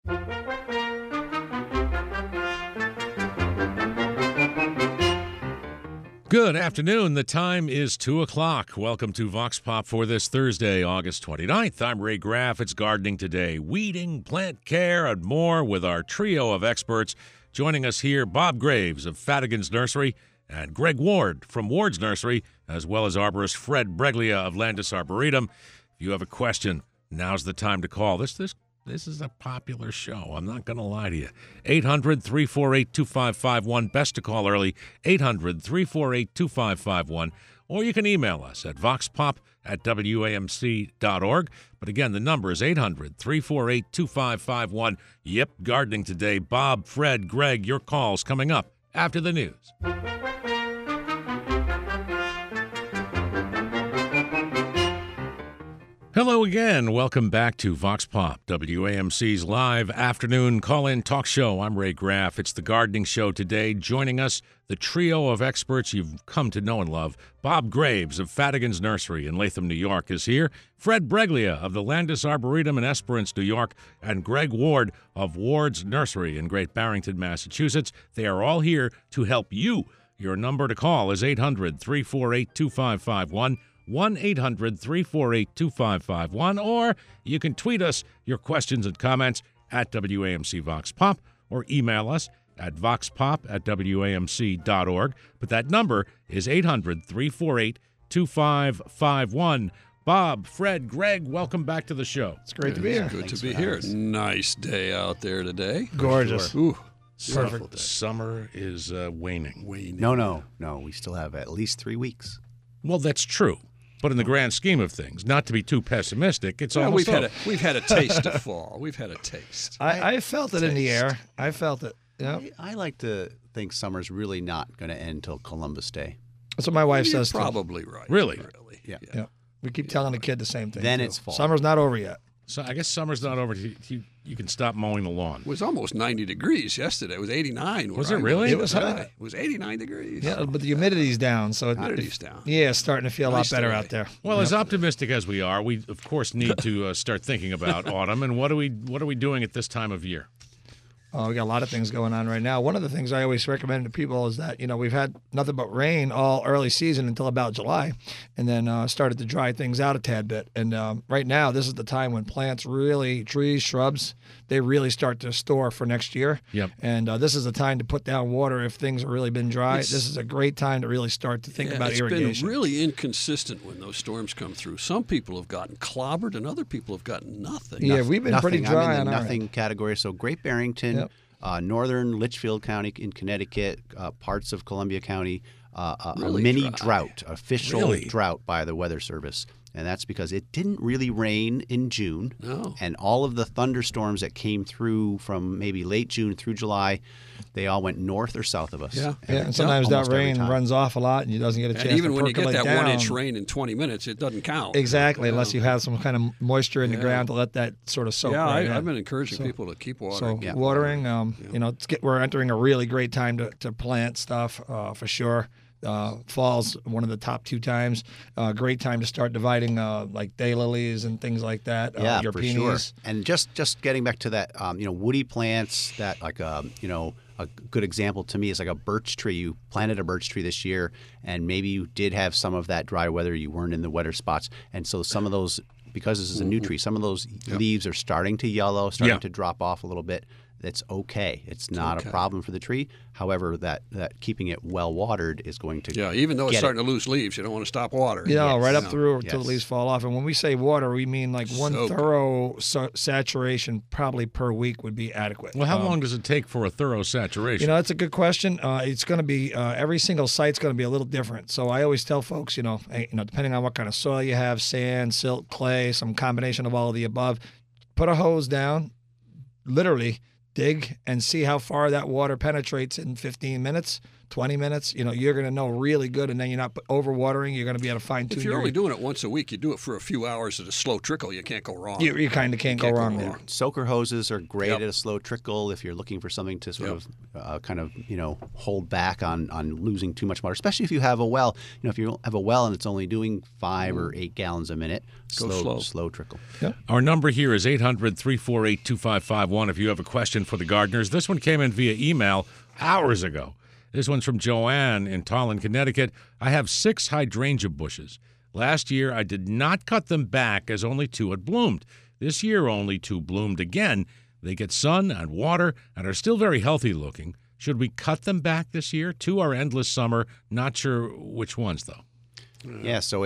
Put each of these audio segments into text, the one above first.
Good afternoon. The time is 2 o'clock. Welcome to Vox Pop for this Thursday, August 29th. I'm Ray Graff. It's gardening today, weeding, plant care, and more with our trio of experts. Joining us here, Bob Graves of Fadigan's Nursery and Greg Ward from Ward's Nursery, as well as arborist Fred Breglia of Landis Arboretum. If you have a question, now's the time to call. This is a popular show. I'm not going to lie to you. 800-348-2551. Best to call early. 800-348-2551. Or you can email us at voxpop@wamc.org. But again, the number is 800-348-2551. Yep, gardening today. Bob, Fred, Greg, your calls coming up after the news. Hello again. Welcome back to Vox Pop, WAMC's live afternoon call-in talk show. I'm Ray Graff. It's the gardening show today. Joining us, the trio of experts you've come to know and love. Bob Graves of Fadigan's Nursery in Latham, New York is here. Fred Breglia of the Landis Arboretum in Esperance, New York. And Greg Ward of Ward's Nursery in Great Barrington, Massachusetts. They are all here to help you. Your number to call is 800-348-2551. 1-800-348-2551, or you can tweet us your questions and comments at WAMC Vox Pop, or email us at voxpop@wamc.org. But that number is 800-348-2551. Bob, Fred, Greg, welcome back to the show. It's great to be here. Good to be here. Nice day out there today. Gorgeous. Ooh, Perfect. Summer is waning. No. We still have at least 3 weeks. Well, that's true. But in the grand scheme of things, not to be too pessimistic, it's almost over. We've had a taste of fall. We've had a taste. I felt it in the air. I felt it. Yeah. I like to think summer's really not going to end until Columbus Day. That's what my wife You're says. probably right. Really? Yeah. We keep telling the kid the same thing. Then too. it's fall. Summer's not over yet. So I guess summer's not over. You can stop mowing the lawn. It was almost 90 degrees yesterday. It was 89. Was it really? It was hot. It was 89 degrees. Yeah, but the humidity's down, so Humidity's down. Yeah, it's starting to feel a lot Nice better today. out there. Well, as optimistic as we are, we of course need to start thinking about autumn. And what are we doing at this time of year? We got a lot of things going on right now. One of the things I always recommend to people is that, we've had nothing but rain all early season until about July, and then started to dry things out a tad bit. And right now, this is the time when plants really, trees, shrubs, they really start to store for next year. Yep. And this is the time to put down water if things have really been dry. This is a great time to really start to think about irrigation. It's been really inconsistent when those storms come through. Some people have gotten clobbered, and other people have gotten nothing. Yeah, we've been pretty dry I'm in on the our nothing end. category. So Great Barrington, Yep. Northern Litchfield County in Connecticut, parts of Columbia County, Really a mini dry. drought, official Really? drought by the Weather Service. And that's because it didn't really rain in June. No. And all of the thunderstorms that came through from maybe late June through July, they all went north or south of us. Yeah. And sometimes that Almost every rain time. runs off a lot and it doesn't get a chance And even to when you get percolate that down. 1 inch rain in 20 minutes, it doesn't count. Exactly, unless you have some kind of moisture in the ground to let that sort of soak right in. I've been encouraging people to keep watering. So watering, we're entering a really great time to plant stuff for sure. Fall's one of the top 2 times. Great time to start dividing like daylilies and things like that. Your for peonies. sure. And just getting back to that, woody plants that like a good example to me is like a birch tree. You planted a birch tree this year, and maybe you did have some of that dry weather. You weren't in the wetter spots, and so some of those, because this is a new tree, some of those leaves are starting to yellow, starting to drop off a little bit. That's okay. It's not a problem for the tree. However, that keeping it well watered is going to Even though it's get starting to lose leaves, you don't want to stop watering. Right up through Yes. until the leaves fall off. And when we say water, we mean like one Soak. thorough saturation probably per week would be adequate. Well, how long does it take for a thorough saturation? That's a good question. It's going to be every single site's going to be a little different. So I always tell folks, depending on what kind of soil you have, sand, silt, clay, some combination of all of the above, put a hose down, literally dig and see how far that water penetrates in 15 minutes. 20 minutes, you're going to know really good, and then you're not overwatering. You're going to be able to fine-tune. If you're only doing it once a week, you do it for a few hours at a slow trickle. You can't go wrong. You kind of can't go wrong there. Soaker hoses are great at a slow trickle if you're looking for something to sort of kind of hold back on losing too much water, especially if you have a well. If you have a well and it's only doing 5 or 8 gallons a minute, slow trickle. Yep. Our number here is 800-348-2551 if you have a question for the gardeners. This one came in via email hours ago. This one's from Joanne in Tolland, Connecticut. I have 6 hydrangea bushes. Last year, I did not cut them back as only 2 had bloomed. This year, only 2 bloomed again. They get sun and water and are still very healthy looking. Should we cut them back this year? 2 are endless summer. Not sure which ones, though. Yeah, so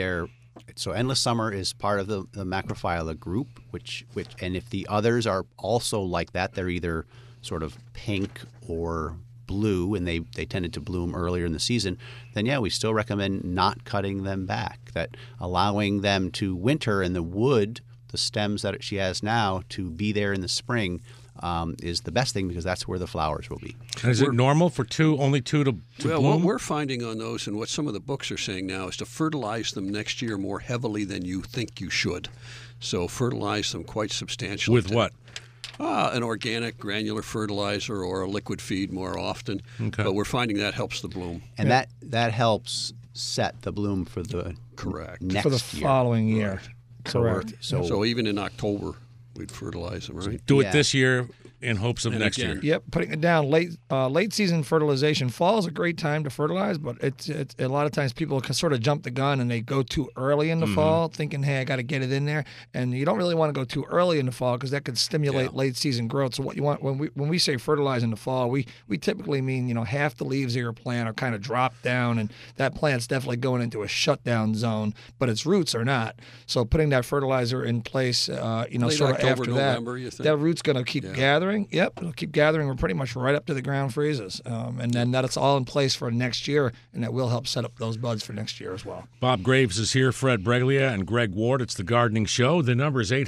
endless summer is part of the Macrophylla group, and if the others are also like that, they're either sort of pink or blue, and they tended to bloom earlier in the season, then we still recommend not cutting them back. That allowing them to winter in the wood, the stems that she has now, to be there in the spring is the best thing, because that's where the flowers will be. And is it normal for only two to bloom? What we're finding on those, and what some of the books are saying now, is to fertilize them next year more heavily than you think you should. So fertilize them quite substantially. With what? An organic granular fertilizer or a liquid feed more often. Okay. But we're finding that helps the bloom. And that helps set the bloom for the next for the year. following year. Correct. So even in October, we'd fertilize them, right? Do it this year in hopes of And next again. year. Yep, putting it down late season fertilization. Fall is a great time to fertilize, but it's a lot of times people can sort of jump the gun and they go too early in the fall, thinking, hey, I got to get it in there, and you don't really want to go too early in the fall because that could stimulate late season growth. So what you want when we say fertilize in the fall, we typically mean half the leaves of your plant are kind of dropped down, and that plant's definitely going into a shutdown zone, but its roots are not. So putting that fertilizer in place, sort of October, after November, you that, think? that root's going to keep gathering. Yep, it'll keep gathering. We're pretty much right up to the ground freezes, and then that's all in place for next year, and that will help set up those buds for next year as well. Bob Graves is here, Fred Breglia, and Greg Ward. It's the Gardening Show. The number is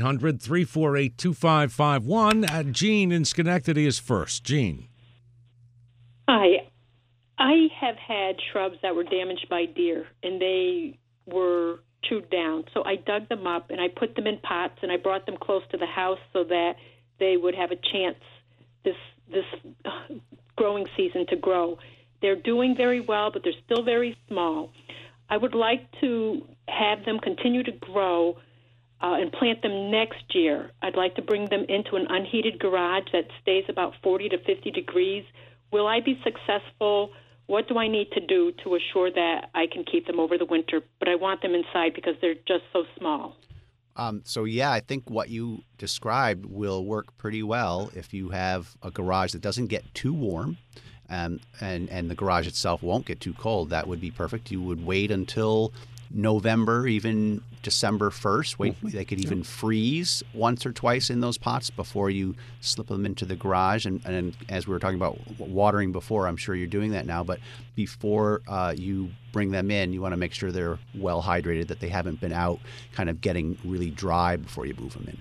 800-348-2551. Gene in Schenectady is first. Gene. Hi. I have had shrubs that were damaged by deer, and they were chewed down. So I dug them up, and I put them in pots, and I brought them close to the house so that they would have a chance this growing season to grow. They're doing very well, but they're still very small. I would like to have them continue to grow and plant them next year. I'd like to bring them into an unheated garage that stays about 40 to 50 degrees. Will I be successful? What do I need to do to assure that I can keep them over the winter? But I want them inside because they're just so small. I think what you described will work pretty well if you have a garage that doesn't get too warm, and the garage itself won't get too cold. That would be perfect. You would wait until November, even December 1st. They could even freeze once or twice in those pots before you slip them into the garage. And as we were talking about watering before, I'm sure you're doing that now. But before you bring them in, you want to make sure they're well hydrated, that they haven't been out kind of getting really dry before you move them in.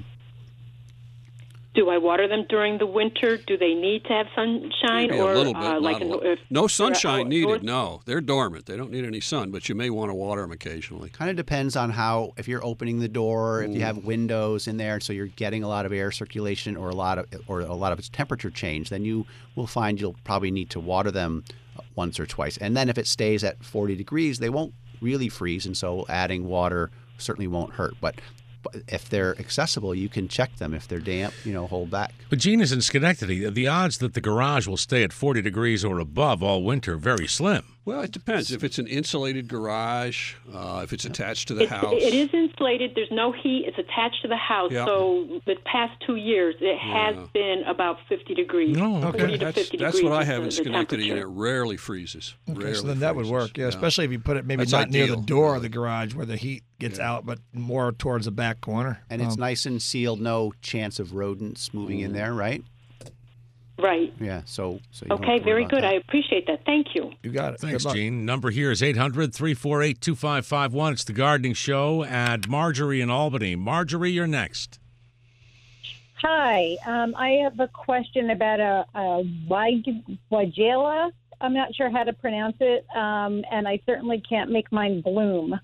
Do I water them during the winter? Do they need to have sunshine? Maybe or a little bit, not like a lot. No sunshine needed, no. They're dormant. They don't need any sun, but you may want to water them occasionally. Kind of depends on if you're opening the door, if you have windows in there, so you're getting a lot of air circulation or a lot of its temperature change, then you will find you'll probably need to water them once or twice. And then if it stays at 40 degrees, they won't really freeze, and so adding water certainly won't hurt. But if they're accessible, you can check them. If they're damp, hold back. But Gene is in Schenectady. The odds that the garage will stay at 40 degrees or above all winter are very slim. Well, it depends. If it's an insulated garage, if it's attached to the house. It is insulated. There's no heat. It's attached to the house. Yeah. So the past 2 years, it has been about 50 degrees. Oh, okay. 40 to 50 That's degrees what I is have in the Schenectady, and temperature. it rarely freezes. Okay, so then that would work, freezes. especially if you put it maybe That's not near ideal. the door of the garage where the heat gets out, but more towards the back corner. And it's nice and sealed, no chance of rodents moving in there, right? Right. Yeah, so you don't have Okay, to worry very about good. that. I appreciate that. Thank you. You got it. Thanks, Good luck. Gene. Number here is 800-348-2551. It's the Gardening Show. And Marjorie in Albany. Marjorie, you're next. Hi, I have a question about a Weigela I'm not sure how to pronounce it, and I certainly can't make mine bloom.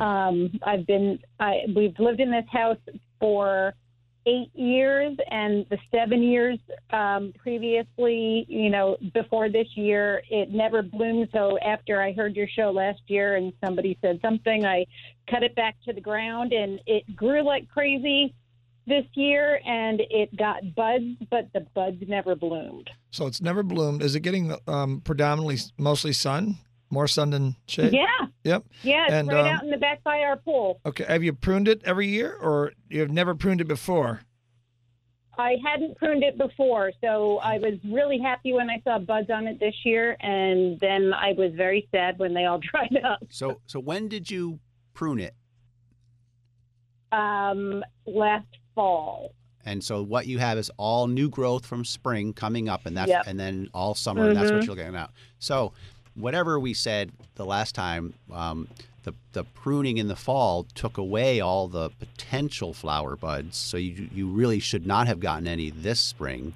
We've lived in this house for 8 years, and the 7 years previously, before this year, it never bloomed. So after I heard your show last year and somebody said something, I cut it back to the ground, and it grew like crazy this year, and it got buds, but the buds never bloomed. So it's never bloomed. Is it getting predominantly mostly sun? More sun than shade? Yeah. Yep. Yeah, it's And, right out in the back by our pool. Okay. Have you pruned it every year, or you've never pruned it before? I hadn't pruned it before, so I was really happy when I saw buds on it this year, and then I was very sad when they all dried up. So when did you prune it? Last fall. And so what you have is all new growth from spring coming up, and that's Yep. and then all summer, and that's what you're getting out. So whatever we said the last time, the pruning in the fall took away all the potential flower buds. So you really should not have gotten any this spring,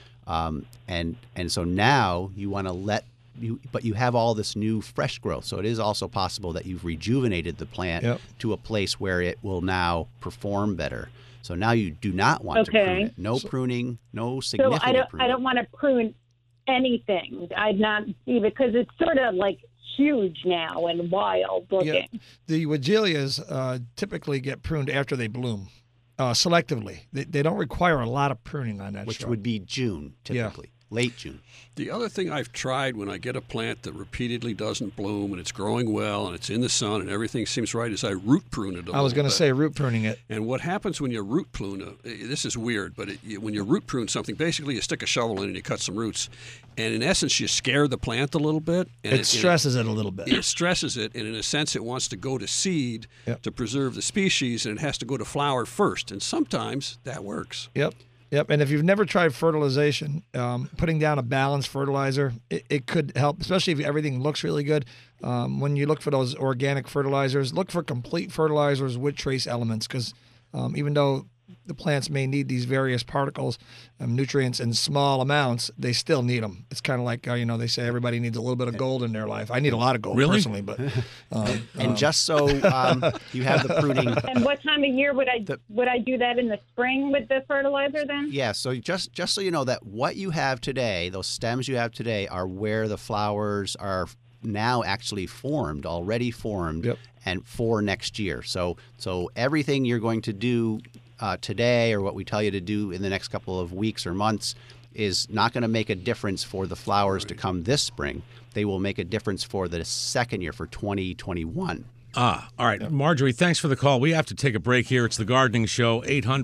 and so now you want to but you have all this new fresh growth. So it is also possible that you've rejuvenated the plant to a place where it will now perform better. So now you do not want to prune it. No pruning, no significant pruning. I don't want to prune anything. I'd not even, because it's sort of like huge now and wild looking. Yeah. The Weigelias typically get pruned after they bloom, selectively. They don't require a lot of pruning on that Which shrub. would be June, typically. Late June. The other thing I've tried when I get a plant that repeatedly doesn't bloom and it's growing well and it's in the sun and everything seems right is I root prune it a I was going to say root pruning it. And what happens when you root prune, this is weird, but when you root prune something, basically you stick a shovel in and you cut some roots. And in essence, you scare the plant a little bit. And it stresses it a little bit. It stresses it, and in a sense, it wants to go to seed to preserve the species, and it has to go to flower first. And sometimes that works. Yep, and if you've never tried fertilization, putting down a balanced fertilizer, it could help, especially if everything looks really good. When you look for those organic fertilizers, look for complete fertilizers with trace elements, because even though the plants may need these various particles, nutrients in small amounts, they still need them. It's kind of like, they say everybody needs a little bit of gold in their life. I need a lot of gold personally, but and just so you have the pruning. And what time of year would I do that in the spring with the fertilizer then? Yeah, so just so you know that what you have today, those stems you have today, are where the flowers are now actually already formed, and for next year. So everything you're going to do today, or what we tell you to do in the next couple of weeks or months, is not going to make a difference for the flowers to come this spring. They will make a difference for the second year, for 2021. All right. Marjorie, thanks for the call. We have to take a break here. It's The Gardening Show.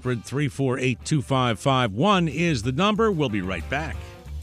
800-348-2551 is the number. We'll be right back.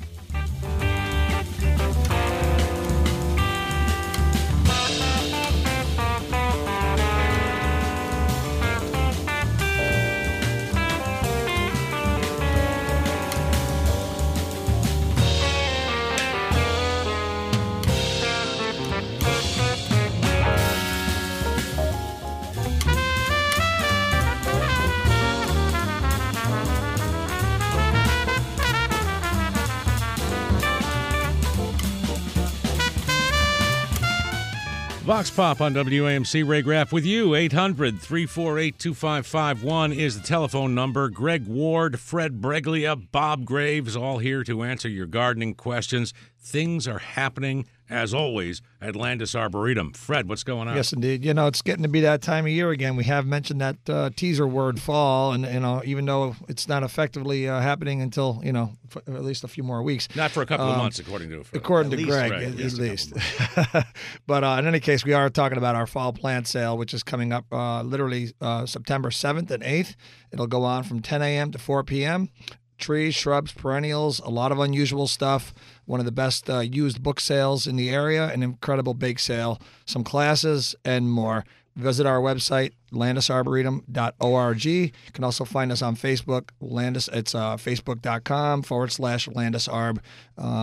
Vox Pop on WAMC. Ray Graff with you. 800-348-2551 is the telephone number. Greg Ward, Fred Breglia, Bob Graves, all here to answer your gardening questions. Things are happening, as always, at Landis Arboretum. Fred, what's going on? Yes, indeed. It's getting to be that time of year again. We have mentioned that teaser word, fall, and even though it's not effectively happening until for at least a few more weeks. Not for a couple of months, according to Greg, at least. But in any case, we are talking about our fall plant sale, which is coming up literally September 7th and 8th. It'll go on from 10 a.m. to 4 p.m. Trees, shrubs, perennials, a lot of unusual stuff. One of the best used book sales in the area, an incredible bake sale, some classes, and more. Visit our website, landisarboretum.org. You can also find us on Facebook. It's facebook.com/landisarb.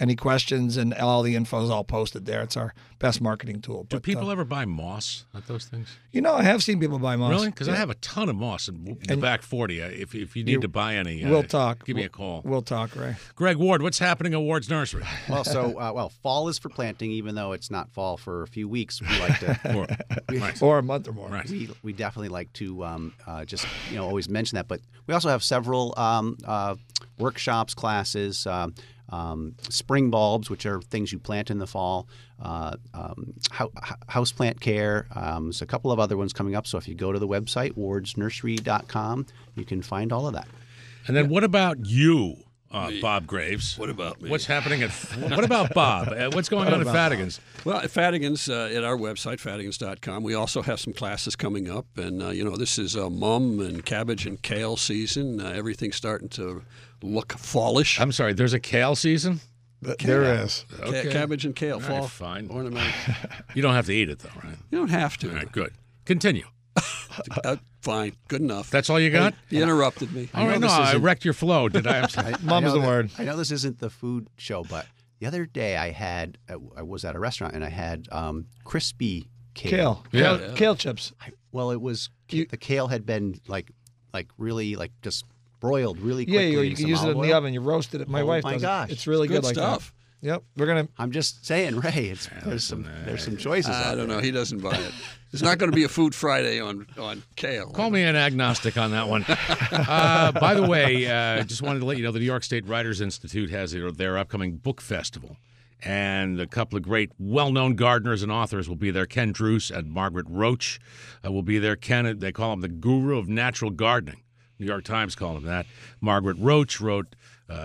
any questions, and all the info is all posted there. It's our best marketing tool. Do people ever buy moss at those things? I have seen people buy moss. Really? Because I have a ton of moss in the back 40. If you need to buy any, we'll talk. Give me a call. We'll talk, Ray. Greg Ward, what's happening at Ward's Nursery? Well, fall is for planting, even though it's not fall for a few weeks. We like to, or a month or more. Right. we definitely like to just always mention that. But we also have several workshops, classes, spring bulbs, which are things you plant in the fall, house plant care. There's a couple of other ones coming up. So if you go to the website, wardsnursery.com, you can find all of that. And then what about you, Bob Graves? What about me? What's happening what about Bob? What's going on at Fadigan's? Well, at Fadigan's, at our website, fadigans.com, we also have some classes coming up. And, this is mum and cabbage and kale season. Everything's starting to look fallish. I'm sorry, there's a kale season? There is. Okay. Cabbage and kale, All fall right, fine. ornament. You don't have to eat it, though, right? You don't have to. All right, good. Continue. Fine, good enough. That's all you got? You interrupted me. All right, no, I wrecked your flow. Did I? Mum's the word. I know this isn't the food show, but the other day I was at a restaurant and I had crispy kale. Kale chips. Well, it was the kale had been like really just broiled really quickly. Yeah, you in can some use it in olive the oil. oven. You roast it. My wife my does gosh. it. It's really good like stuff. that. Yep, we're gonna. I'm just saying, Ray. There's some choices. I don't know. He doesn't buy it. It's not going to be a Food Friday on kale. Call me an agnostic on that one. By the way, just wanted to let you know the New York State Writers Institute has their upcoming book festival. And a couple of great, well-known gardeners and authors will be there. Ken Druce and Margaret Roach will be there. Ken, they call him the guru of natural gardening. New York Times call him that. Margaret Roach wrote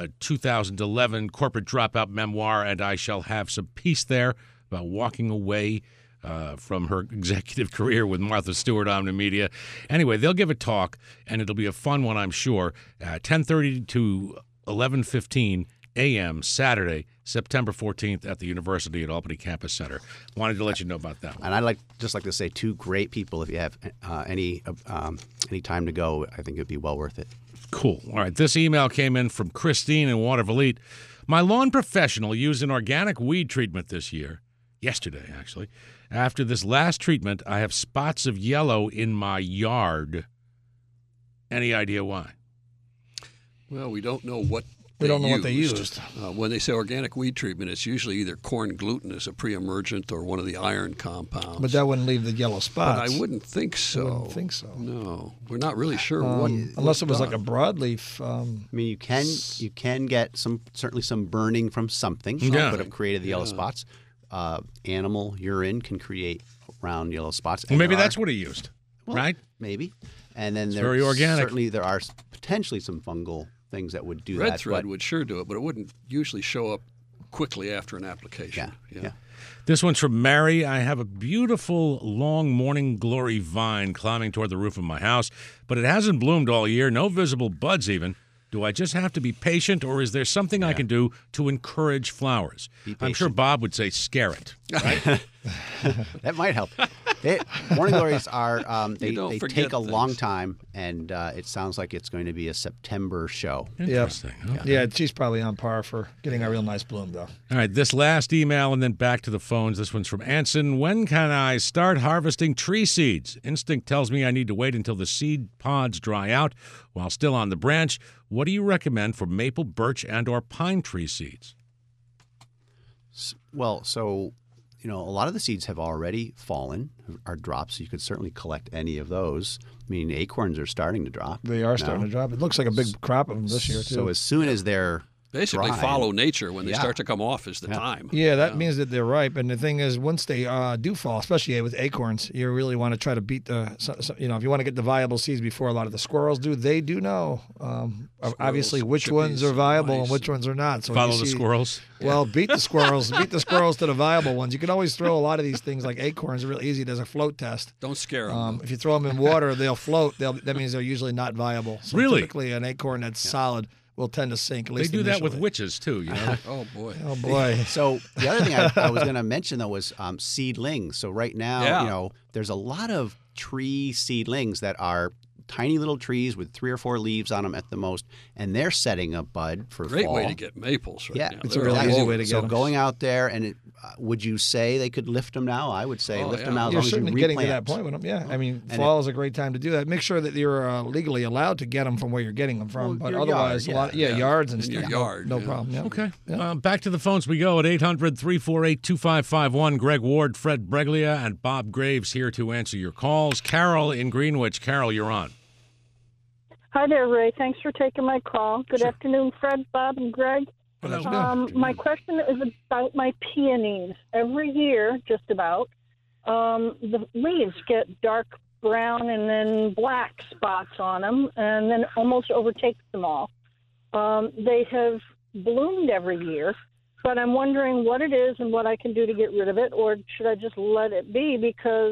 2011 corporate dropout memoir, And I Shall Have Some Peace There, about walking away from her executive career with Martha Stewart Omnimedia. Anyway, they'll give a talk, and it'll be a fun one, I'm sure, 10:30 to 11:15 a.m. Saturday, September 14th at the University at Albany Campus Center. Wanted to let you know about that one. And I'd like to say two great people. If you have any time to go, I think it'd be well worth it. Cool. All right. This email came in from Christine in Watervliet. My lawn professional used an organic weed treatment this year. Yesterday, actually. After this last treatment, I have spots of yellow in my yard. Any idea why? Well, we don't know what what they used. When they say organic weed treatment, it's usually either corn gluten as a pre-emergent or one of the iron compounds. But that wouldn't leave the yellow spots. But I wouldn't think so. I wouldn't think so. No, we're not really sure what. Unless it was like a broadleaf. I mean, you can get certainly some burning from something that would have created the yellow spots. Animal urine can create round yellow spots. Well, maybe that's what he used, right? Maybe. And then very organic. Certainly there are potentially some fungal things that would do that. Red thread would sure do it, but it wouldn't usually show up quickly after an application. Yeah. This one's from Mary. I have a beautiful long morning glory vine climbing toward the roof of my house, but it hasn't bloomed all year, no visible buds even. Do I just have to be patient, or is there something I can do to encourage flowers? I'm sure Bob would say scare it. Right? That might help. Morning glories are they take a long things. time, and it sounds like it's going to be a September show. Interesting. Okay. Yeah, she's probably on par for getting a real nice bloom, though. All right, this last email and then back to the phones. This one's from Anson. When can I start harvesting tree seeds? Instinct tells me I need to wait until the seed pods dry out while still on the branch. What do you recommend for maple, birch, and or pine tree seeds? Well, so a lot of the seeds have already fallen, are dropped, so you could certainly collect any of those. I mean, acorns are starting to drop. They are starting to drop. It looks like a big crop of them this year, too. So as soon as they're basically dry, follow nature. When they start to come off is the time. Yeah, that means that they're ripe. And the thing is, once they do fall, especially with acorns, you really want to try to beat if you want to get the viable seeds before a lot of the squirrels do, they do know, obviously, which ones are viable and which ones are not. So follow the squirrels. Well, beat the squirrels. Beat the squirrels to the viable ones. You can always throw a lot of these things like acorns. Real easy. There's a float test. Don't scare them. If you throw them in water, they'll float. That means they're usually not viable. So really? Typically, an acorn that's solid will tend to sink. At least they do initially. that with witches too, Oh boy. Oh boy. So the other thing I was going to mention though was seedlings. So right now, there's a lot of tree seedlings that are tiny little trees with 3 or 4 leaves on them at the most, and they're setting a bud for Great fall. way to get maples right Yeah, now. It's a They're really all easy over. way to get So them. going out there, and would you say they could lift them now? I would say lift them now as You're long as you certainly replant. getting to that point with them. Yeah, I mean, And fall is a great time to do that. Make sure that you're legally allowed to get them from where you're getting them from. Well, but your otherwise, yard, a lot, yeah. yards and In your stuff. yard, no yeah. problem. Yeah. Okay. Yeah. Back to the phones we go at 800-348-2551. Greg Ward, Fred Breglia, and Bob Graves here to answer your calls. Carol in Greenwich. Carol, you're on. Hi there, Ray. Thanks for taking my call. Good afternoon, Fred, Bob, and Greg. Hello. My question is about my peonies. Every year, just about, the leaves get dark brown and then black spots on them, and then almost overtakes them all. They have bloomed every year, but I'm wondering what it is and what I can do to get rid of it, or should I just let it be because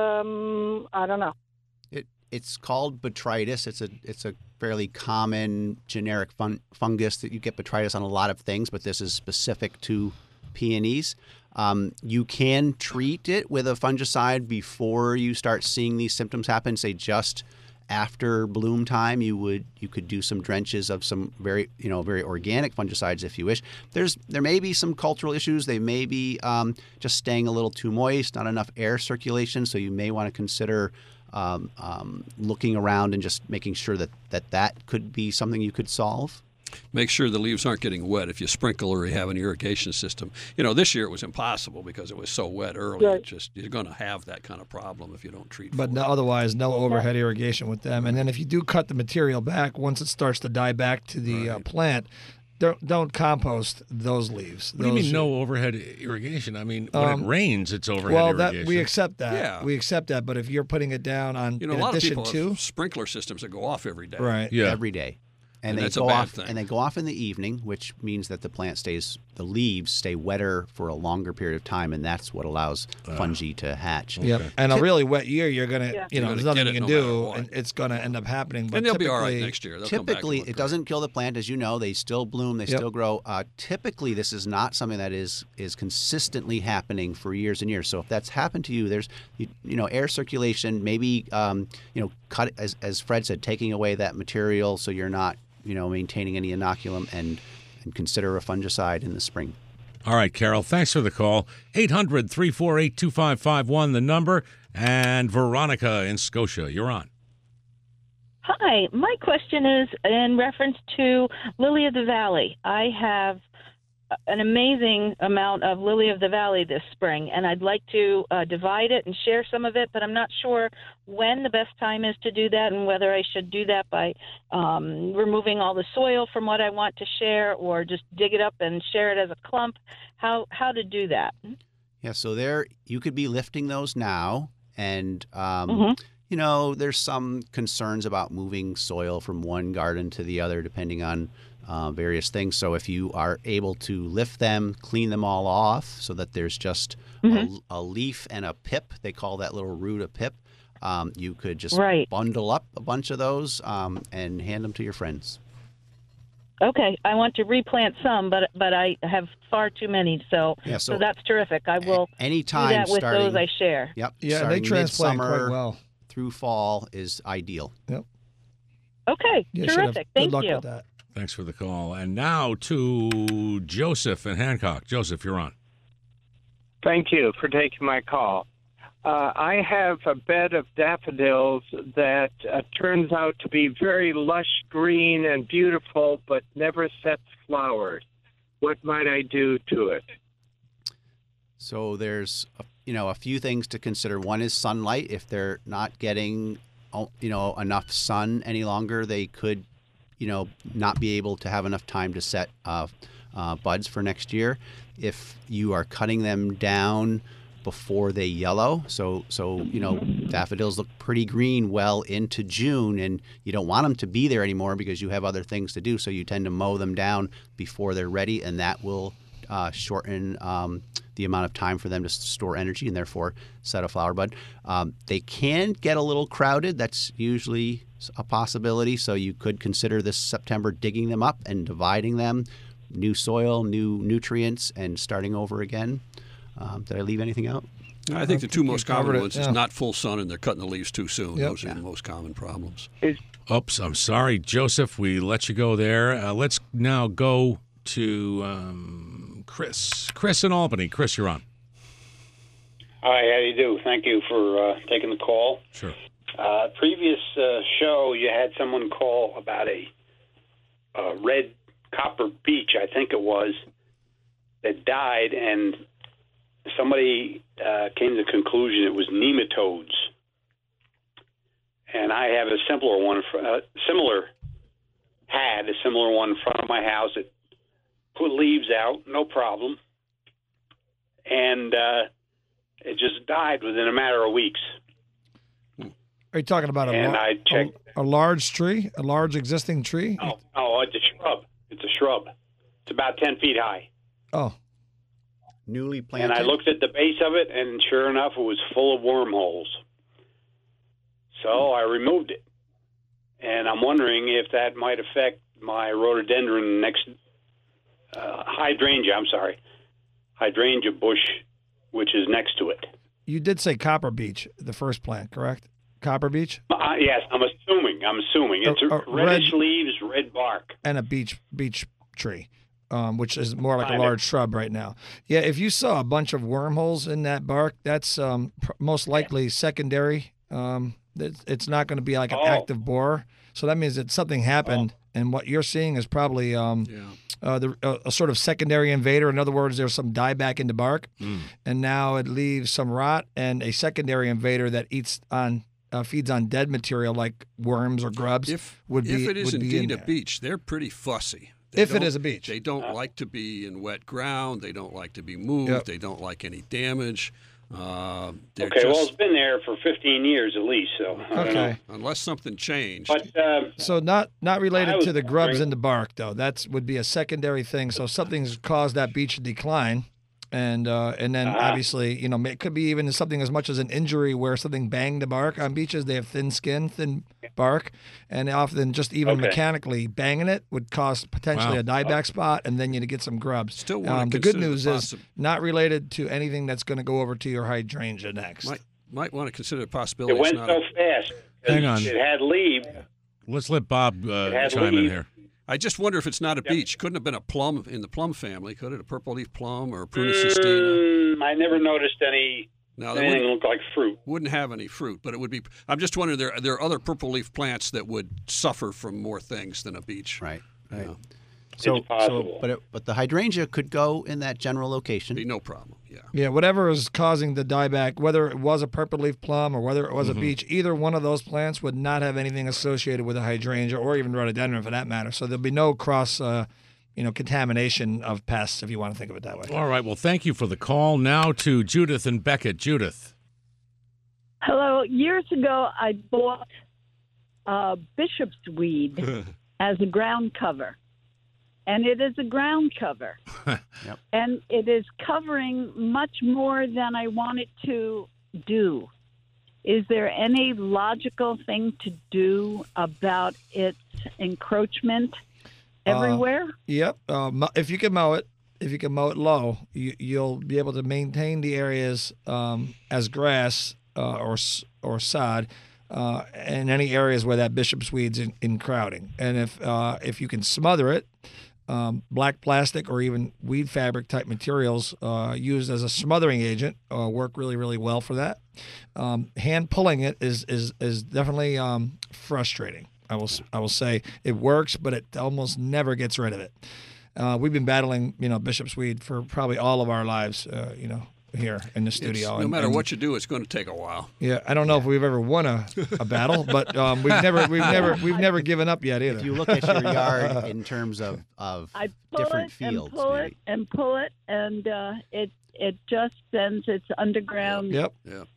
I don't know. It's called botrytis. It's a fairly common generic fungus that you get botrytis on a lot of things, but this is specific to peonies. You can treat it with a fungicide before you start seeing these symptoms happen. Say just after bloom time, you could do some drenches of some very organic fungicides if you wish. There may be some cultural issues. They may be just staying a little too moist, not enough air circulation. So you may want to consider looking around and just making sure that could be something you could solve. Make sure the leaves aren't getting wet if you sprinkle or you have an irrigation system. This year it was impossible because it was so wet early. Right. You're going to have that kind of problem if you don't treat But for no, it. otherwise, no overhead irrigation with them. And then if you do cut the material back, once it starts to die back to the plant, don't compost those leaves. What do you mean no overhead irrigation? I mean, when it rains, it's overhead Well, irrigation. we accept that. Yeah. We accept that. But if you're putting it down on A in lot of addition people to have sprinkler systems that go off every day. right, Yeah. Every day. And they that's a go bad off, thing. and they go off in the evening, which means that the leaves stay wetter for a longer period of time, and that's what allows fungi to hatch. Yep. And a really wet year, you're gonna, Yeah. you know, You're there's gonna nothing get you it can no matter do, what. and it's gonna end up happening. But And they'll be all right typically- next year. They'll come back and Typically, look it great. doesn't kill the plant, as you know. They still bloom, they Yep. still grow. Typically, this is not something that is consistently happening for years and years. So if that's happened to you, there's air circulation. Maybe cut, as Fred said, taking away that material so you're not maintaining any inoculum, and consider a fungicide in the spring. All right, Carol, thanks for the call. 800-348-2551, the number. And Veronica in Scotia, you're on. Hi, my question is in reference to Lily of the Valley. I have an amazing amount of Lily of the Valley this spring, and I'd like to divide it and share some of it, but I'm not sure when the best time is to do that and whether I should do that by removing all the soil from what I want to share or just dig it up and share it as a clump. How to do that? Yeah, so you could be lifting those now, and there's some concerns about moving soil from one garden to the other depending on various things. So if you are able to lift them, clean them all off so that there's just a leaf and a pip, they call that little root a pip, you could just bundle up a bunch of those and hand them to your friends. Okay, I want to replant some, but I have far too many, so that's terrific. I will anytime do that with starting, those I share. Yep. Yeah, starting they transplant midsummer quite well. through fall is ideal. Yep. Okay, Yeah, terrific. Good Thank luck you. with that. Thanks for the call. And now to Joseph in Hancock. Joseph, you're on. Thank you for taking my call. I have a bed of daffodils that turns out to be very lush green and beautiful, but never sets flowers. What might I do to it? So there's a few things to consider. One is sunlight. If they're not getting enough sun any longer, they could not be able to have enough time to set buds for next year. If you are cutting them down before they yellow, so daffodils look pretty green well into June, and you don't want them to be there anymore because you have other things to do. So you tend to mow them down before they're ready, and that will shorten the amount of time for them to store energy and therefore set a flower bud. They can get a little crowded. That's usually a possibility. So you could consider this September digging them up and dividing them, new soil, new nutrients, and starting over again. Did I leave anything out? I think the two most common ones is yeah. not full sun and they're cutting the leaves too soon. Yep. Those are the most common problems. Oops, I'm sorry, Joseph. We let you go there. Let's now go to Chris. Chris in Albany. Chris, you're on. Hi, how do you do? Thank you for taking the call. Sure. Previous show, you had someone call about a red copper beech, I think it was, that died, and somebody came to the conclusion it was nematodes. And I have a similar one in front of my house. It put leaves out, no problem, and it just died within a matter of weeks. Are you talking about I checked. a large tree, a large existing tree? Oh, it's a shrub. It's a shrub. It's about 10 feet high. Oh. Newly planted. And I looked at the base of it, and sure enough, it was full of wormholes. So I removed it. And I'm wondering if that might affect my rhododendron hydrangea bush, which is next to it. You did say copper beech, the first plant, correct? Copper beech? Yes, I'm assuming. It's reddish leaves, red bark. And a beech tree, which is more like a large shrub right now. Yeah, if you saw a bunch of wormholes in that bark, that's most likely secondary. It's not going to be like an active borer. So that means that something happened, and what you're seeing is probably a sort of secondary invader. In other words, there's some dieback in the bark, and now it leaves some rot and a secondary invader that feeds on dead material like worms or grubs. If it is indeed a beech, they're pretty fussy. If it is a beech. They don't like to be in wet ground. They don't like to be moved. Yep. They don't like any damage. Well, it's been there for 15 years at least, so I don't know. Unless something changed. But, so not related to the grubs in the bark, though. That would be a secondary thing. So something's caused that beech to decline. And then obviously, it could be even something as much as an injury where something banged the bark. On beeches, they have thin skin, thin bark, and often just even mechanically banging it would cause potentially a dieback spot, and then you get some grubs. Still want to the good news is not related to anything that's going to go over to your hydrangea next. Might want to consider the possibility. It went so fast. Hang on. It had leaves. Let's let Bob chime in here. I just wonder if it's not a beech. Couldn't have been a plum in the plum family. Could it? A purple leaf plum or a Prunus cystina? I never noticed anything look like fruit. Wouldn't have any fruit, but it would be. I'm just wondering there are other purple leaf plants that would suffer from more things than a beech. Right. Yeah. It's possible. But the hydrangea could go in that general location. Be no problem. Yeah. Yeah, whatever is causing the dieback, whether it was a purple leaf plum or whether it was a beech, either one of those plants would not have anything associated with a hydrangea or even rhododendron for that matter. So there'll be no cross, contamination of pests, if you want to think of it that way. All right. Well, thank you for the call. Now to Judith and Beckett. Judith. Hello. Years ago, I bought bishop's weed as a ground cover. And it is a ground cover. Yep. And it is covering much more than I want it to do. Is there any logical thing to do about its encroachment everywhere? Yep. If you can mow it low, you'll be able to maintain the areas as grass or sod in any areas where that bishop's weed's in crowding. And if you can smother it, black plastic or even weed fabric type materials used as a smothering agent work really, really well for that. Hand pulling it is definitely frustrating. I will say it works, but it almost never gets rid of it. We've been battling bishop's weed for probably all of our lives. Here in the studio. No matter what you do, it's going to take a while. Yeah, I don't know if we've ever won a battle, but we've never given up yet either. If you look at your yard in terms of different fields, pull it, and it just sends its underground. Yep.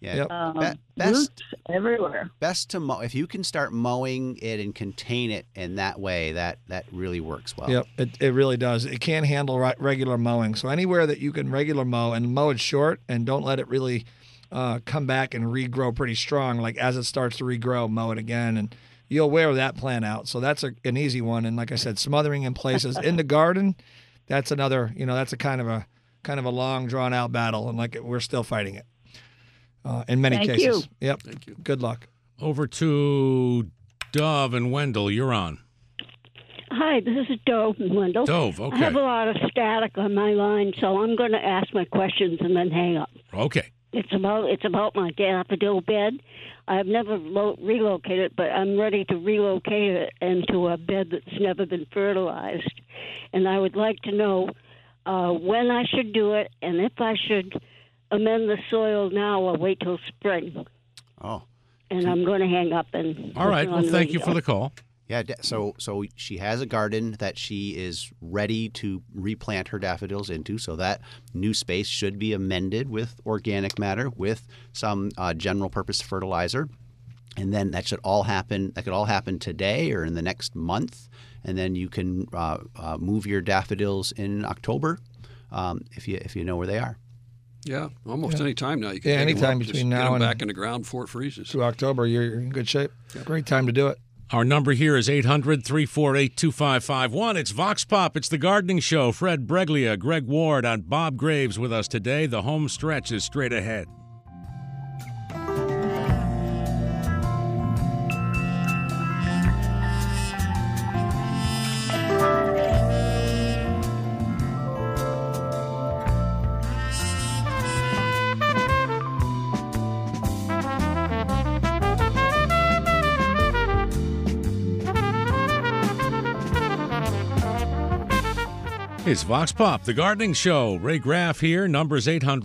Roots everywhere. Best to mow if you can start mowing it and contain it in that way. That really works well. Yep, it really does. It can handle regular mowing. So anywhere that you can regular mow and mow it short and don't let it really come back and regrow pretty strong. Like as it starts to regrow, mow it again, and you'll wear that plant out. So that's an easy one. And like I said, smothering in places in the garden, that's another. That's a kind of a long drawn out battle, and we're still fighting it. in many Thank cases. you. Yep. Thank you. Good luck. Over to Dove and Wendell. You're on. Hi, this is Dove and Wendell. Dove, okay. I have a lot of static on my line, so I'm going to ask my questions and then hang up. Okay. It's about my daffodil bed. I've never relocated, but I'm ready to relocate it into a bed that's never been fertilized. And I would like to know when I should do it and if I should amend the soil now or wait till spring. Oh. And I'm going to hang up and. All right. Well, thank you for the call. Yeah, so she has a garden that she is ready to replant her daffodils into, so that new space should be amended with organic matter, with some general purpose fertilizer. And then that should all happen. That could all happen today or in the next month, and then you can move your daffodils in October if you know where they are. Yeah, almost any time now. You can Yeah, dig 'em anytime up, between just now get 'em and back in the ground before it freezes. To October, you're in good shape. Great time to do it. Our number here is 800-348-2551. It's Vox Pop. It's the Gardening Show. Fred Breglia, Greg Ward, and Bob Graves with us today. The home stretch is straight ahead. It's Vox Pop, the Gardening Show. Ray Graff here. Numbers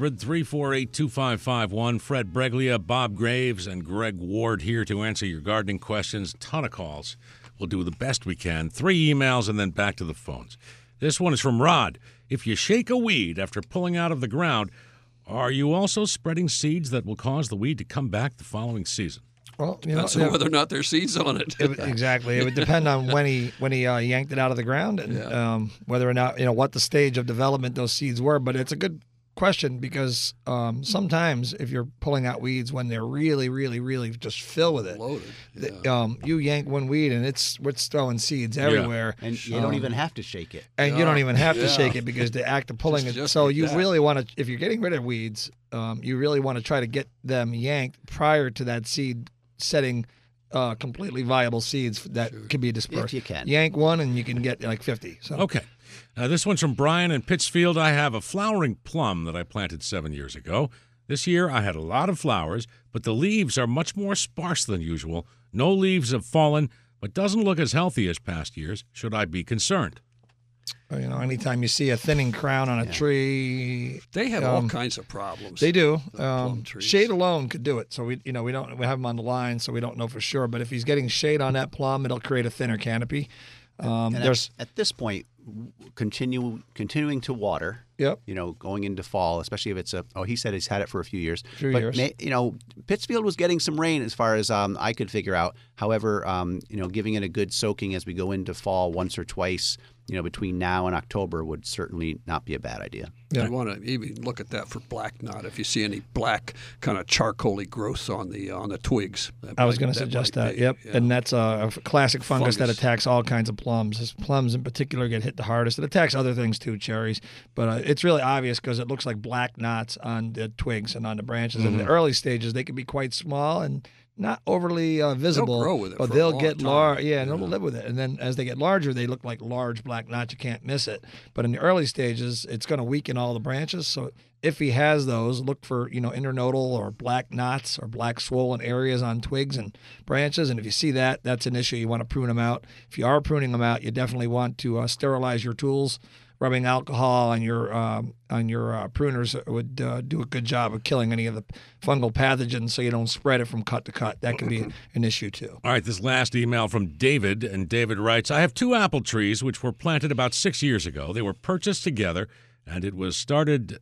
800-348-2551. Fred Breglia, Bob Graves, and Greg Ward here to answer your gardening questions. Ton of calls. We'll do the best we can. 3 emails and then back to the phones. This one is from Rod. If you shake a weed after pulling out of the ground, are you also spreading seeds that will cause the weed to come back the following season? Well, Depends on whether or not there's seeds on it. Exactly. It would depend on when he yanked it out of the ground and whether or not, what the stage of development those seeds were. But it's a good question because sometimes if you're pulling out weeds when they're really, really, really just filled with it, loaded, you yank one weed and it's throwing seeds everywhere. And you don't even have to shake it. And you don't even have to shake it because the act of pulling it. So you really want to, if you're getting rid of weeds, you really want to try to get them yanked prior to that seed setting completely viable seeds that can be dispersed. If you can. Yank one and you can get like 50. So. Okay. This one's from Brian in Pittsfield. I have a flowering plum that I planted 7 years ago. This year I had a lot of flowers, but the leaves are much more sparse than usual. No leaves have fallen, but doesn't look as healthy as past years. Should I be concerned? Anytime you see a thinning crown on a tree, they have all kinds of problems. They do. Plum trees. Shade alone could do it. So we have him on the line, so we don't know for sure. But if he's getting shade on that plum, it'll create a thinner canopy. At this point, continuing to water. Yep. Going into fall, especially if it's he said he's had it for a few years. Years. Pittsfield was getting some rain as far as I could figure out. However, giving it a good soaking as we go into fall once or twice, between now and October would certainly not be a bad idea. Yeah. You want to even look at that for black knot. If you see any black kind of charcoaly growth on the twigs. I was going to suggest that. Yep. Yeah. And that's a classic fungus that attacks all kinds of plums. This plums in particular get hit the hardest. It attacks other things too, cherries. But it's really obvious because it looks like black knots on the twigs and on the branches. Mm-hmm. In the early stages, they can be quite small and not overly visible, they'll grow with it but they'll get large. Yeah, and they'll live with it. And then as they get larger, they look like large black knots. You can't miss it. But in the early stages, it's going to weaken all the branches. So if he has those, look for internodal or black knots or black swollen areas on twigs and branches. And if you see that, that's an issue. You want to prune them out. If you are pruning them out, you definitely want to sterilize your tools. Rubbing alcohol on your pruners would do a good job of killing any of the fungal pathogens so you don't spread it from cut to cut. That could be an issue too. All right, this last email from David, and David writes, I have 2 apple trees which were planted about 6 years ago. They were purchased together, and it was stated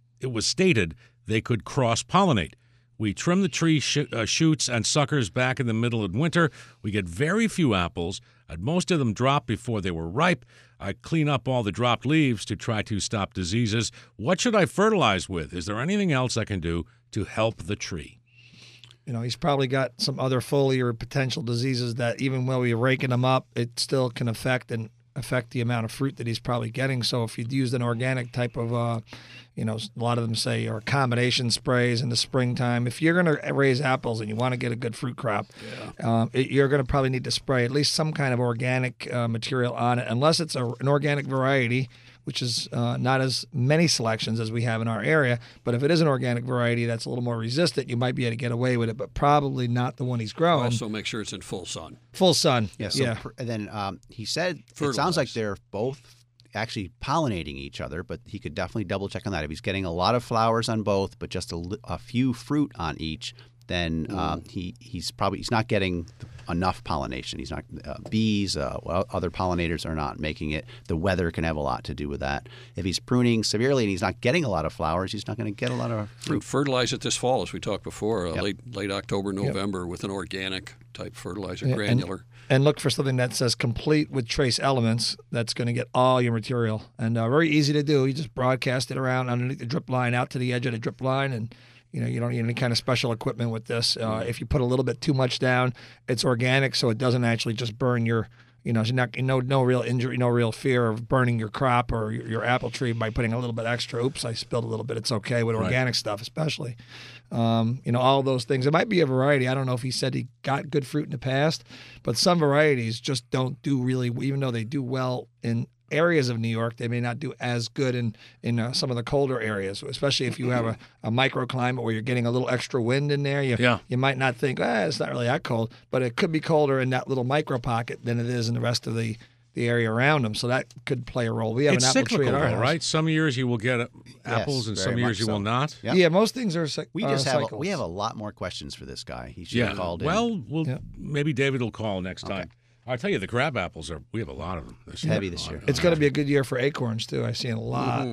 they could cross-pollinate. We trim the tree shoots and suckers back in the middle of winter. We get very few apples, and most of them drop before they were ripe. I clean up all the dropped leaves to try to stop diseases. What should I fertilize with? Is there anything else I can do to help the tree? He's probably got some other foliar potential diseases that even while we're raking them up, it still can affect and affect the amount of fruit that he's probably getting. So if you'd used an organic type of, a lot of them say, or combination sprays in the springtime, if you're going to raise apples and you want to get a good fruit crop, you're going to probably need to spray at least some kind of organic material on it, unless it's an organic variety, which is not as many selections as we have in our area. But if it is an organic variety that's a little more resistant, you might be able to get away with it, but probably not the one he's growing. Also make sure it's in full sun. Full sun. Yeah. And then he said it sounds like they're both actually pollinating each other, but he could definitely double check on that. If he's getting a lot of flowers on both, but just a few fruit on each, then he's not getting enough pollination. He's not bees, other pollinators are not making it. The weather can have a lot to do with that. If he's pruning severely and he's not getting a lot of flowers, he's not going to get a lot of fruit. And fertilize it this fall, as we talked before, late October, November, with an organic type fertilizer, granular. And look for something that says complete with trace elements. That's going to get all your material. And very easy to do. You just broadcast it around underneath the drip line, out to the edge of the drip line, and you don't need any kind of special equipment with this. If you put a little bit too much down, it's organic, so it doesn't actually just burn your, no real injury, no real fear of burning your crop or your apple tree by putting a little bit extra. Oops, I spilled a little bit. It's okay with organic stuff, especially. All those things. It might be a variety. I don't know if he said he got good fruit in the past, but some varieties just don't do really, even though they do well in areas of New York, they may not do as good in some of the colder areas, especially if you have a microclimate where you're getting a little extra wind in there. You might not think, it's not really that cold, but it could be colder in that little micro pocket than it is in the rest of the area around them. So that could play a role. We have it's an apple tree at our house. Right? Some years you will get apples, and some years you will not. Yep. Yeah, most things are. We have a lot more questions for this guy. He should have called in. Well, maybe David will call next time. I'll tell you, the crab apples we have a lot of them this year. Heavy this year. It's going to be a good year for acorns, too. I've seen a lot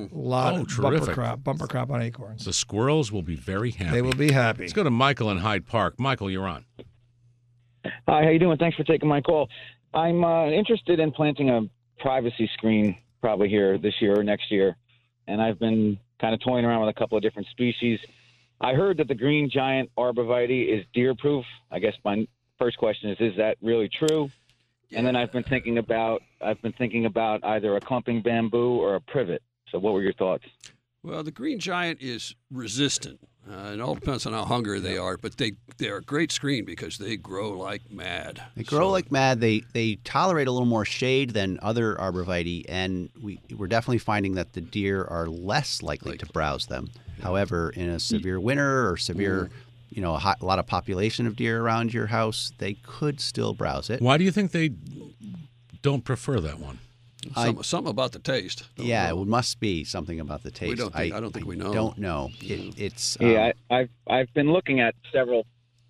of bumper crop on acorns. The squirrels will be very happy. They will be happy. Let's go to Michael in Hyde Park. Michael, you're on. Hi, how you doing? Thanks for taking my call. I'm interested in planting a privacy screen probably here this year or next year, and I've been kind of toying around with a couple of different species. I heard that the green giant arborvitae is deer-proof. I guess my first question is that really true? And then I've been thinking about either a clumping bamboo or a privet. So what were your thoughts? Well, the green giant is resistant. It all depends on how hungry they are, but they're a great screen because they grow like mad. They grow like mad. They tolerate a little more shade than other arborvitae, and we're definitely finding that the deer are less likely to browse them. However, in a severe winter or severe a lot of population of deer around your house, they could still browse it. Why do you think they don't prefer that one? Something about the taste. It must be something about the taste. I don't think we know. Don't know. It's I've been looking at several,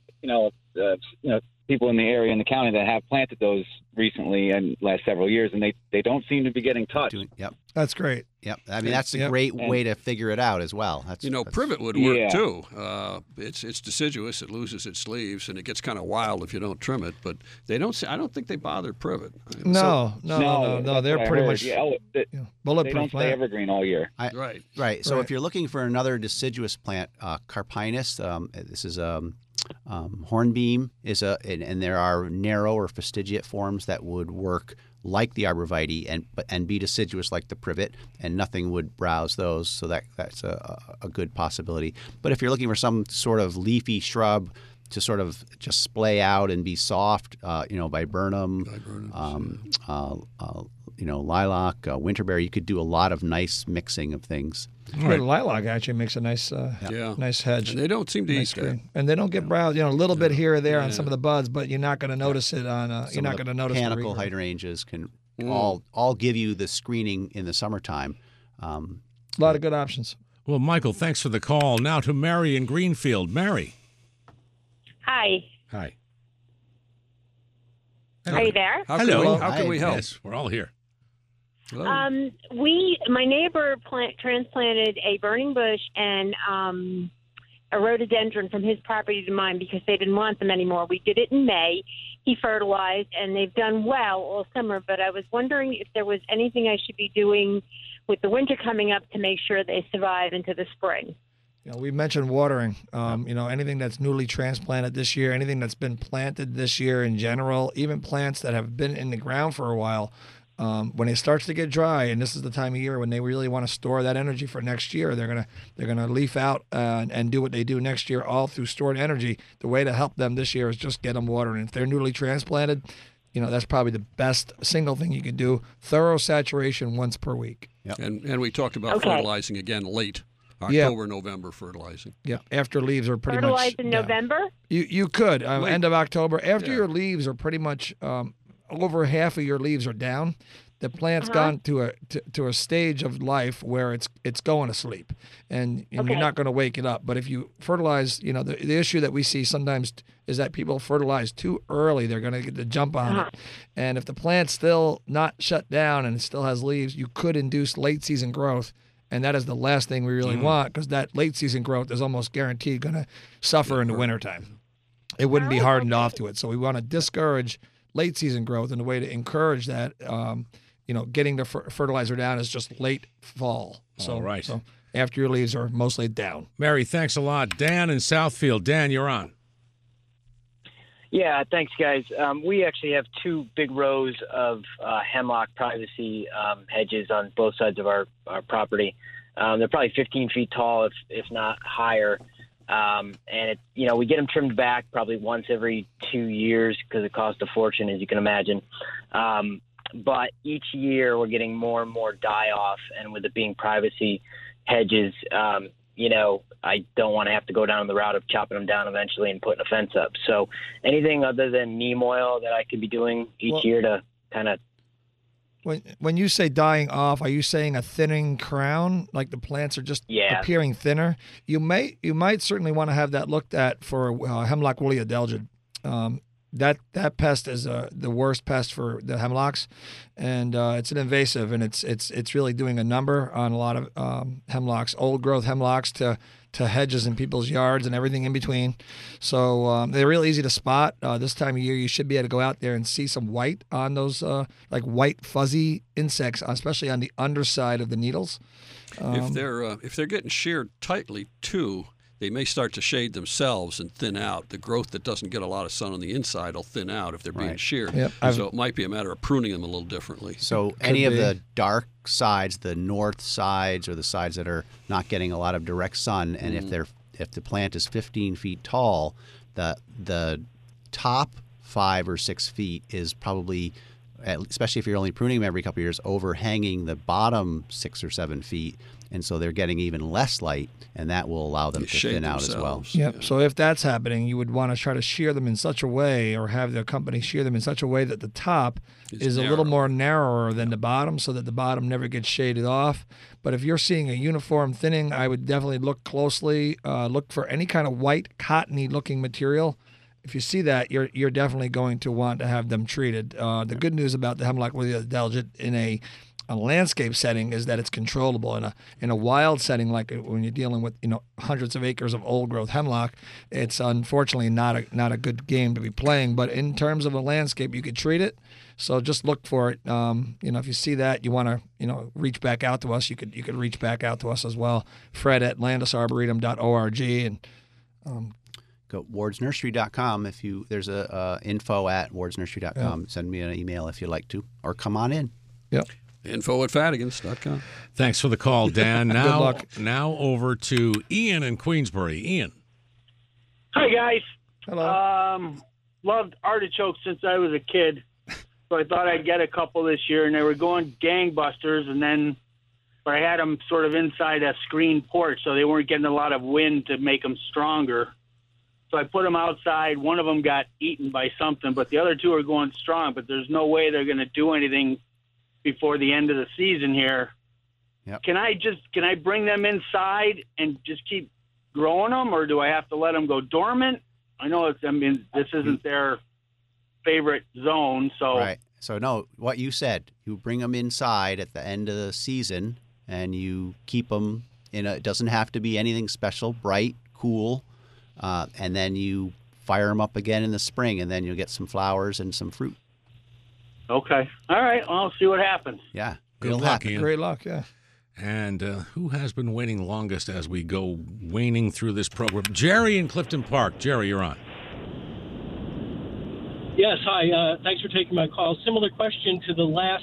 people in the area in the county that have planted those recently and last several years, and they don't seem to be getting touched. Yep, that's great. Yep, I mean that's a great way to figure it out as well. Privet would work too. It's deciduous; it loses its leaves, and it gets kind of wild if you don't trim it. But they don't. I don't think they bother privet. No. They're pretty much bulletproof. They don't stay evergreen all year. Right. So if you're looking for another deciduous plant, Carpinus, this is hornbeam and there are narrow or fastigiate forms that would work like the arborvitae and be deciduous like the privet, and nothing would browse those. So that's a good possibility. But if you're looking for some sort of leafy shrub to sort of just splay out and be soft, viburnum, lilac, winterberry, you could do a lot of nice mixing of things. Right. Lilac actually makes a nice hedge. And they don't seem to eat that. And they don't get browsed. A little bit here or there on some of the buds, but you're not going to notice it on. You're not going to notice. Botanical hydrangeas can all give you the screening in the summertime. A lot of good options. Well, Michael, thanks for the call. Now to Mary in Greenfield. Mary. Hi. Hi. Are you there? How can we help? Yes, we're all here. My neighbor transplanted a burning bush and a rhododendron from his property to mine because they didn't want them anymore. We did it in May. He fertilized, and they've done well all summer. But I was wondering if there was anything I should be doing with the winter coming up to make sure they survive into the spring. We mentioned watering. Anything that's newly transplanted this year, anything that's been planted this year in general, even plants that have been in the ground for a while, when it starts to get dry, and this is the time of year when they really want to store that energy for next year, they're gonna leaf out and do what they do next year, all through stored energy. The way to help them this year is just get them water. And if they're newly transplanted, that's probably the best single thing you can do. Thorough saturation once per week. Yep. And we talked about fertilizing again late. October, November fertilizing. Yeah, after leaves are pretty Fertilize much in November? You could end of October after your leaves are pretty much over half of your leaves are down. The plant's gone to a stage of life where it's going to sleep, and you're not going to wake it up. But if you fertilize, the issue that we see sometimes is that people fertilize too early. They're going to get the jump on it, and if the plant's still not shut down and it still has leaves, you could induce late season growth. And that is the last thing we really want, because that late season growth is almost guaranteed going to suffer in the wintertime. It wouldn't be hardened off to it. So we want to discourage late season growth, and the way to encourage that, getting the fertilizer down is just late fall. So, all right. So after your leaves are mostly down. Mary, thanks a lot. Dan in Southfield. Dan, you're on. Yeah, thanks, guys. We actually have 2 big rows of hemlock privacy hedges on both sides of our property. They're probably 15 feet tall, if not higher. And we get them trimmed back probably once every 2 years because it costs a fortune, as you can imagine. But each year we're getting more and more die off, and with it being privacy hedges, I don't want to have to go down the route of chopping them down eventually and putting a fence up. So anything other than neem oil that I could be doing each year to kind of. When you say dying off, are you saying a thinning crown, like the plants are just appearing thinner? You might certainly want to have that looked at for hemlock woolly adelgid. That pest is the worst pest for the hemlocks, and it's an invasive, and it's really doing a number on a lot of hemlocks, old growth hemlocks to hedges in people's yards and everything in between. So they're real easy to spot. This time of year, you should be able to go out there and see some white on those like white fuzzy insects, especially on the underside of the needles. If they're getting sheared tightly too, they may start to shade themselves and thin out. The growth that doesn't get a lot of sun on the inside will thin out if they're being sheared. Yep. So it might be a matter of pruning them a little differently. So any of the dark sides, the north sides, or the sides that are not getting a lot of direct sun, and if the plant is 15 feet tall, the top 5 or 6 feet is probably, especially if you're only pruning them every couple of years, overhanging the bottom 6 or 7 feet. And so they're getting even less light, and that will allow them to thin out as well. Yep. So if that's happening, you would want to try to shear them in such a way, or have the company shear them in such a way that the top is a little more narrower than the bottom, so that the bottom never gets shaded off. But if you're seeing a uniform thinning, I would definitely look closely. Look for any kind of white, cottony-looking material. If you see that, you're definitely going to want to have them treated. The good news about the hemlock woolly adelgid in a landscape setting is that it's controllable. In a wild setting, like when you're dealing with hundreds of acres of old growth hemlock, it's unfortunately not a good game to be playing. But in terms of a landscape, you could treat it. So just look for it. If you see that, you want to reach back out to us. You could reach back out to us as well. Fred at landisarboretum.org and. Go wardsnursery.com. There's a info at wardsnursery.com. Yeah. Send me an email if you'd like to, or come on in. Yep. info@fatigans.com. Thanks for the call, Dan. Good luck. Now over to Ian in Queensbury. Ian. Hi, guys. Hello. Loved artichokes since I was a kid, so I thought I'd get a couple this year, and they were going gangbusters, but I had them sort of inside a screen porch, so they weren't getting a lot of wind to make them stronger. So I put them outside. One of them got eaten by something, but the other 2 are going strong, but there's no way they're going to do anything before the end of the season here. Yep. Can I bring them inside and just keep growing them, or do I have to let them go dormant? I know this isn't their favorite zone, so. Right. So no, what you said, you bring them inside at the end of the season, and you keep them it doesn't have to be anything special, bright, cool, and then you fire them up again in the spring, and then you'll get some flowers and some fruit. Okay. All right. Well, I'll see what happens. Yeah. Good luck, Ian. Great luck, yeah. And who has been waiting longest as we go waning through this program? Jerry in Clifton Park. Jerry, you're on. Yes, hi. Thanks for taking my call. Similar question to the last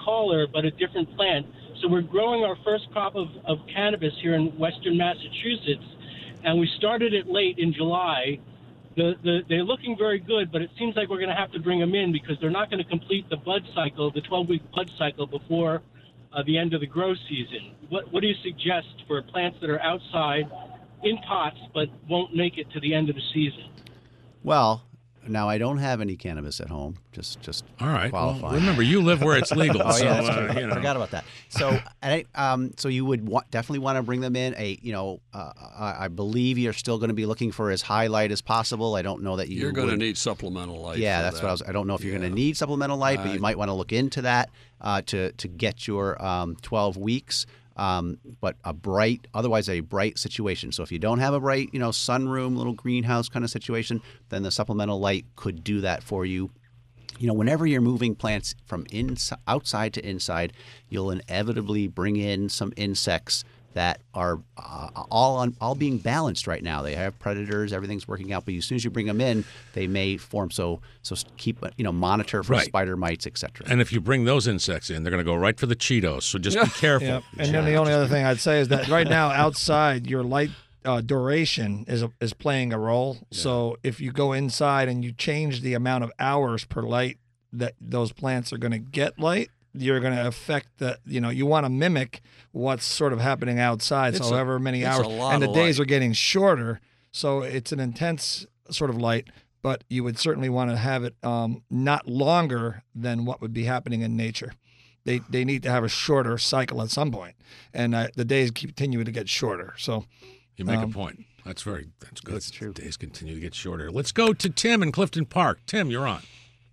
caller, but a different plant. So we're growing our first crop of cannabis here in western Massachusetts, and we started it late in July. They're looking very good, but it seems like we're going to have to bring them in because they're not going to complete the bud cycle, the 12-week bud cycle, before the end of the grow season. What do you suggest for plants that are outside in pots but won't make it to the end of the season? Well, now I don't have any cannabis at home. Just all right. Qualifying. Well, remember, you live where it's legal. Oh, so, yeah, that's true. you know. Forgot about that. So, so you would definitely want to bring them in. I believe you're still going to be looking for as high light as possible. I don't know that you're going to need supplemental light. Yeah, that's what I don't know if you're going to need supplemental light, but you might want to look into that to get your 12 weeks. But otherwise a bright situation. So if you don't have a bright, sunroom, little greenhouse kind of situation, then the supplemental light could do that for you. Whenever you're moving plants from outside to inside, you'll inevitably bring in some insects that are all being balanced right now. They have predators, everything's working out, but as soon as you bring them in, they may form. So keep monitor for spider mites, etc. And if you bring those insects in, they're going to go right for the Cheetos. So just be careful. Yep. And then the only other thing I'd say is that right now outside, your light duration is playing a role. Yeah. So if you go inside and you change the amount of hours per light that those plants are going to get light, you're going to affect you want to mimic what's sort of happening outside. So however many hours, and the days are getting shorter. So it's an intense sort of light, but you would certainly want to have it not longer than what would be happening in nature. They need to have a shorter cycle at some point, and the days continue to get shorter. So you make a point. That's good. That's true. Days continue to get shorter. Let's go to Tim in Clifton Park. Tim, you're on.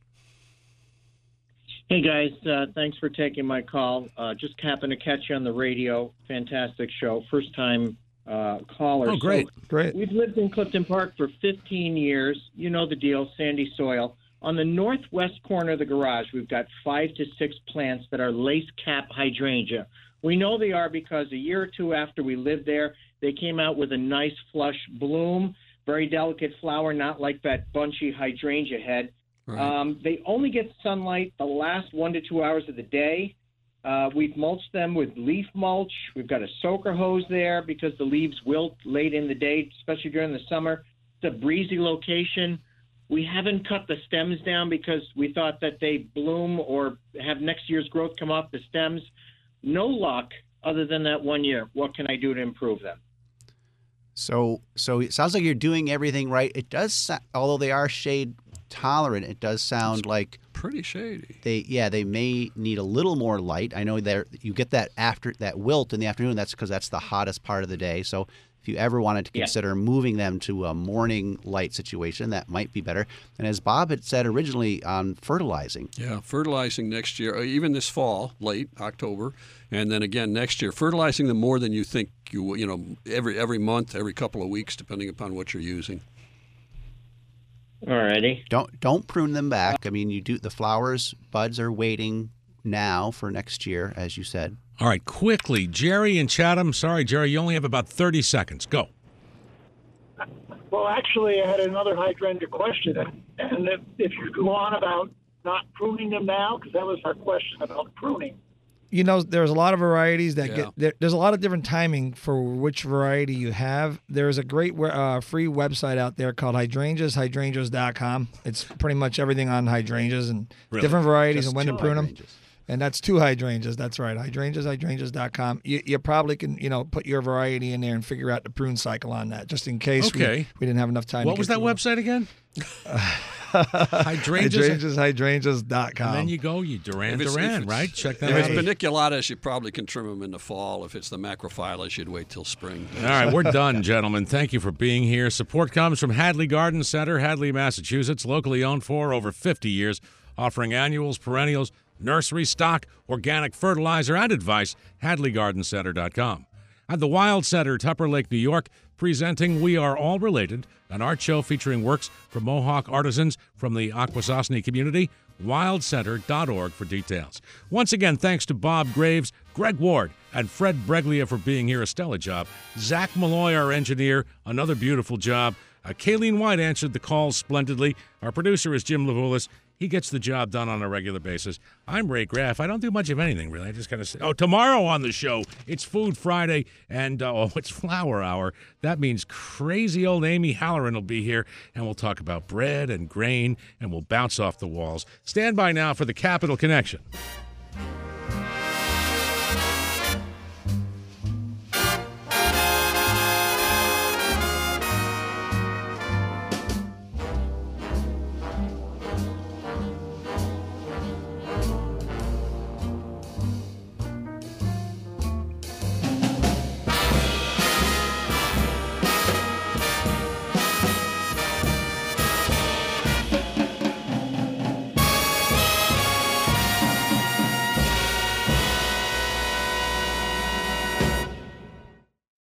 Hey, guys. Thanks for taking my call. Just happened to catch you on the radio. Fantastic show. First-time caller. Oh, great. So Great. We've lived in Clifton Park for 15 years. You know the deal, sandy soil. On the northwest corner of the garage, we've got 5 to 6 plants that are lace cap hydrangea. We know they are because a year or two after we lived there, they came out with a nice flush bloom, very delicate flower, not like that bunchy hydrangea head. Right. They only get sunlight the last 1 to 2 hours of the day. We've mulched them with leaf mulch. We've got a soaker hose there because the leaves wilt late in the day, especially during the summer. It's a breezy location. We haven't cut the stems down because we thought that they bloom or have next year's growth come off the stems. No luck other than that 1 year. What can I do to improve them? So it sounds like you're doing everything right. It does, although they are shade tolerant, it does sound like pretty shady. They may need a little more light. I know you get that after that wilt in the afternoon. That's because that's the hottest part of the day. So if you ever wanted to consider moving them to a morning light situation, that might be better. And as Bob had said originally, on fertilizing. Yeah, fertilizing next year, even this fall, late October, and then again next year, fertilizing them more than you think every month, every couple of weeks, depending upon what you're using. Alrighty. Don't prune them back. I mean, the flowers, buds are waiting now for next year, as you said. All right, quickly, Jerry in Chatham. Sorry, Jerry, you only have about 30 seconds. Go. Well, actually, I had another hydrangea question, and if you go on about not pruning them now, because that was our question about pruning. There's a lot of varieties that there's a lot of different timing for which variety you have. There's a great free website out there called hydrangeas.com. It's pretty much everything on hydrangeas and different varieties and when to prune them. And that's 2 hydrangeas. That's right. Hydrangeas.com. You probably can, put your variety in there and figure out the prune cycle on that, just in case we didn't have enough time. What was that website again? Hydrangeas.com. And then you go, Duran, right? Check that out. If it's paniculatus, you probably can trim them in the fall. If it's the macrophyllus, you'd wait till spring. All right, we're done, gentlemen. Thank you for being here. Support comes from Hadley Garden Center, Hadley, Massachusetts, locally owned for over 50 years, offering annuals, perennials, nursery stock, organic fertilizer, and advice. HadleyGardenCenter.com. At the Wild Center, Tupper Lake, New York, presenting We Are All Related, an art show featuring works from Mohawk artisans from the Akwesasne community. WildCenter.org for details. Once again, thanks to Bob Graves, Greg Ward, and Fred Breglia for being here. A stellar job. Zach Malloy, our engineer, another beautiful job. Kayleen White answered the calls splendidly. Our producer is Jim Levulis. He gets the job done on a regular basis. I'm Ray Graff. I don't do much of anything, really. I just kind of say, tomorrow on the show, it's Food Friday, and it's Flour Hour. That means crazy old Amy Halloran will be here, and we'll talk about bread and grain, and we'll bounce off the walls. Stand by now for the Capital Connection.